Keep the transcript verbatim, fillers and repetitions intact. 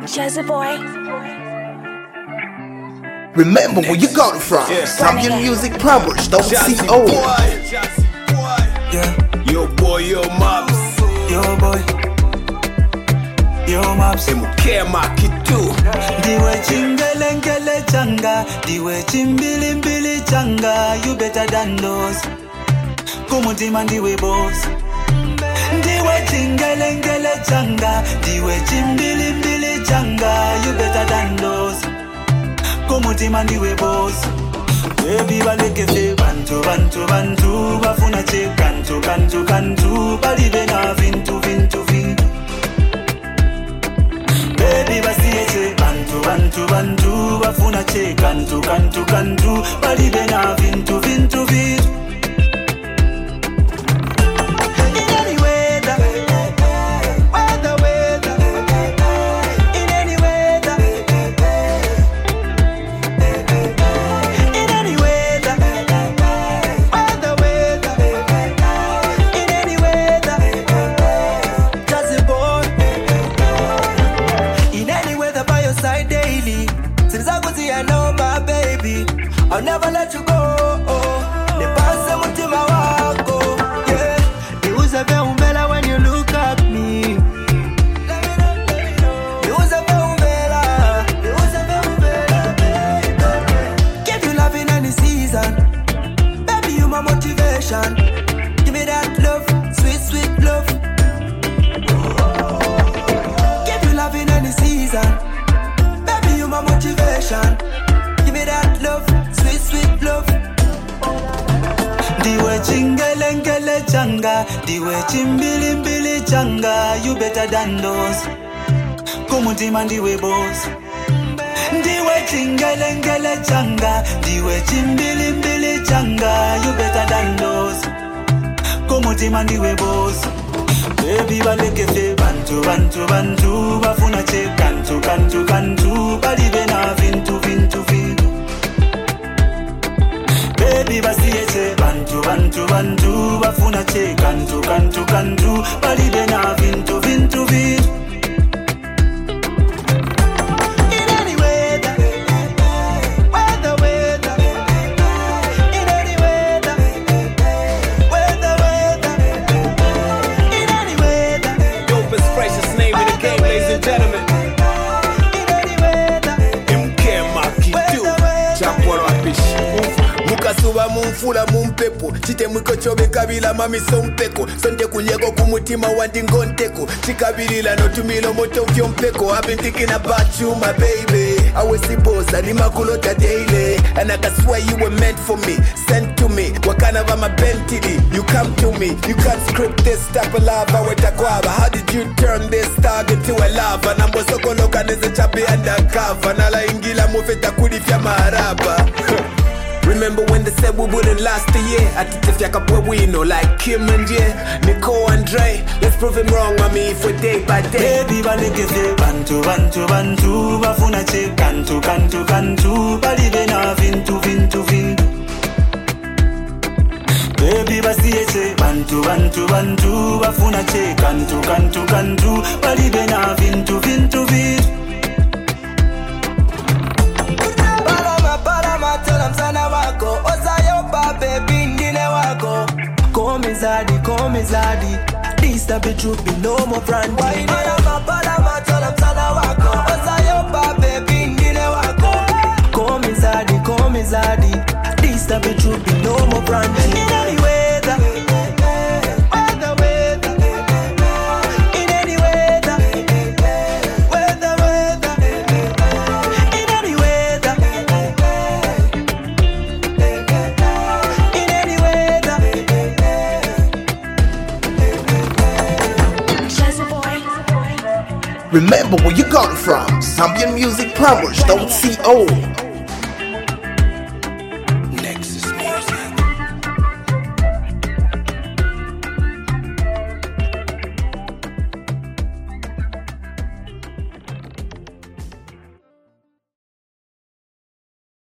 Jazzy boy. Remember where you got it from. Yeah. Zambian Music Plumbers, don't Jazzy see old. boy. Yeah, Yo boy, yo mops. yo boy, yo maps. Emukema kitu. Diwe chingelengele changa, diwe chimbili mbili changa. You better than those. Kumutima ndiwe boss. Diwe chingelengele changa, diwe chimbili mbili changa. You better than those. Kumutima ndiwe boss. Baby baleke bantu bantu bantu bafuna che kantu kantu kantu balibe na vintu vintu vintu. Baby basiye che bantu bantu bantu bafuna che kantu kantu kantu balibe na vintu vintu vintu. In any weather, weather weather, in any weather. In any weather, weather, weather, in any weather, Jazzy boy. In any weather by your side daily. Since I was here, I know my baby. I'll never let you go. Nipase mutima wako, yeah. Niuze vya umbela when you look at me. Niuze vya umbela, niuze vya umbela, baby. Give you love in any season. Baby, you my motivation. Give me that love, sweet, sweet love. Give you love in any season. Baby, you my motivation. Give me that love, sweet, sweet love. Diwe chingelengele changa, diwe chimbili mbili changa. You better than those. Kumutima ndiwe boss. Diwe chingelengele changa, diwe chimbili mbili changa. You better than those. Kumutima ndiwe boss. Baby baleke fe bantu bantu bantu bafuna che kantu kantu kantu balibe na vintu vintu vintu. Baby basiye che bantu bantu bantu bafuna che kantu kantu kantu balibe na vintu vintu vintu. In any weather, weather weather, in any weather, weather weather, in any weather, Dopest, freshest name in the game, ladies and gentlemen. in any weather, Emukema kitu. Chapwa rapishi. Mukasuba mumfula mumpepo chite mwiko chobe kabila mami sompeko sonte kulyeko kumutima wandi ngonteko chikabilila notumilo moto vyompeko. I've been thinking about you my baby. I was supposed to limakulota daily and I can swear you were meant for me, sent to me. Wakana vama bentili, you come to me. You can't script this type of love. Wetakwaba, how did you turn this dog into a lava? Nambo soko loka neze chapi undercover. Nala ingila mufeta kulifya maraba. Remember when they said we wouldn't last a year? I think if you we know like Kim and Jay, Nicole and Dre. Let's prove him wrong, mommy, if we're day by day. baby baleke fe bantu bantu bantu bafuna che kantu kantu kantu balibe na vintu vintu vintu. Baby basiye che bantu bantu bantu bafuna che kantu kantu kantu balibe na vintu vintu vintu. Palama palama tena msana wako osayo pa baby ndine wako. Call me Zaddy, call me Zaddy. This the be truth, be no more brandy. Palama palama tena msana wako osayo pa baby ndine wako. Call me Zaddy, call me Zaddy. This the be truth, be no more brandy. In any weather, weather weather, in any weather, weather weather, in any weather, in any weather. Jazzy boy. Remember where you got it from. Zambian Music Plumbers, don't see old.